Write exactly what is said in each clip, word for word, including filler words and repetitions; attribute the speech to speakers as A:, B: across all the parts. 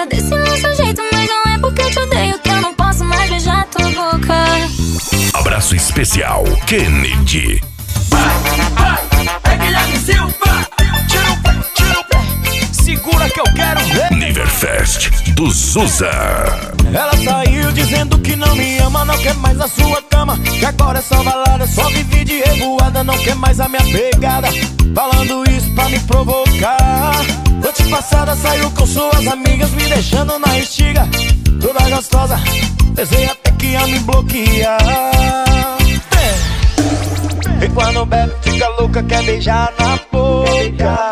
A: conta desse nosso jeito, mas não é porque eu te odeio que eu não posso mais beijar tua boca.
B: Abraço especial, Kennedy.
C: Vai, vai, é Guilherme Silva. Tira o pé, tira o pé, segura que eu quero ver.
B: Niverfest do Zusa.
C: Ela saiu dizendo que não me ama, não quer mais a sua cama, que agora é só balada, só vive de revoada, não quer mais a minha pegada, falando isso pra me provocar. Noite passada saiu com suas amigas, me deixando na estiga, toda gostosa, pensei até que ia me bloquear. E quando bebe fica louca, quer beijar na boca.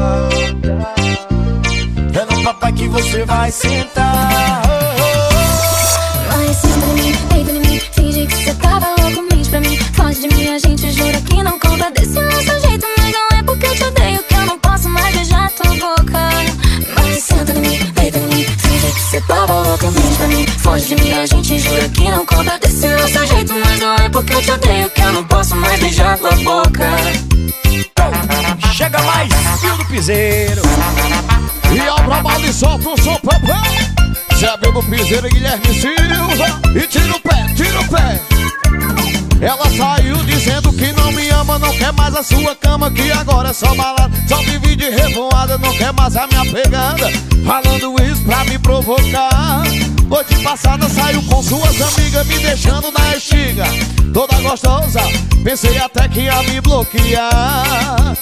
C: É no papai que você vai sentar.
A: Mas senta em mim, deita em mim, finge que você tava louco, mente pra mim, foge de mim, a gente jura que não conta desse nosso jeito, mas não é porque eu te odeio que eu não posso mais beijar tua boca. Mas senta em mim, deita em mim, finge que você tava louco, mente pra mim, foge de mim, a gente jura que não conta desse nosso jeito, mas não é porque eu te odeio que eu não posso mais beijar tua boca.
C: Chega mais, Fio do Piseiro.
D: E ao trabalho e solta o som, papai. Zé Bill do Piseiro e Guilherme Silva. E tira o pé, tira o pé. Ela saiu dizendo que não me ama, não quer mais a sua cama, que agora é só balada, só vive de revoada, não quer mais a minha pegada, falando isso pra me provocar. Noite passada saiu com suas amigas, me deixando na estiga, toda gostosa, pensei até que ia me bloquear.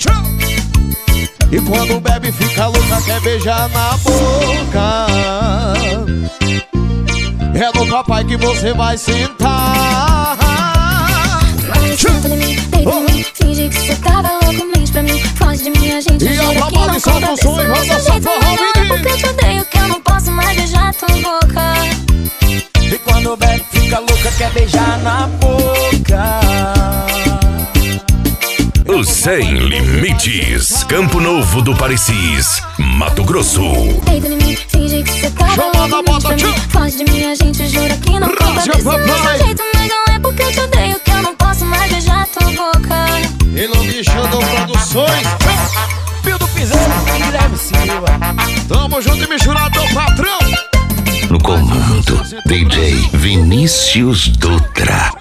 D: E quando bebe fica louca, quer beijar na boca. É no papai que você vai sentar.
A: Mas senta em mim, deita em mim, finge que você tava louco, mente pra mim, foge de mim, a gente
D: e
A: jura que não conta desse nosso jeito, mas não é porque eu te odeio que eu não posso mais beijar tua boca.
C: E quando bebe fica louca, quer beijar na boca.
B: O Sem Limites, Campo Novo do Parecis, Mato Grosso.
A: Deita em mim, finge que você tava louco, mente pra mim, foge de mim, a gente jura que não conta desse nosso jeito, mas não é porque eu te odeio que eu não posso mais beijar tua boca.
D: E no Michando Produções,
C: Fio do Piseiro, Guilherme Silva.
D: Tamo junto e misturado, patrão.
B: No comando, D J Vinícius Dutra.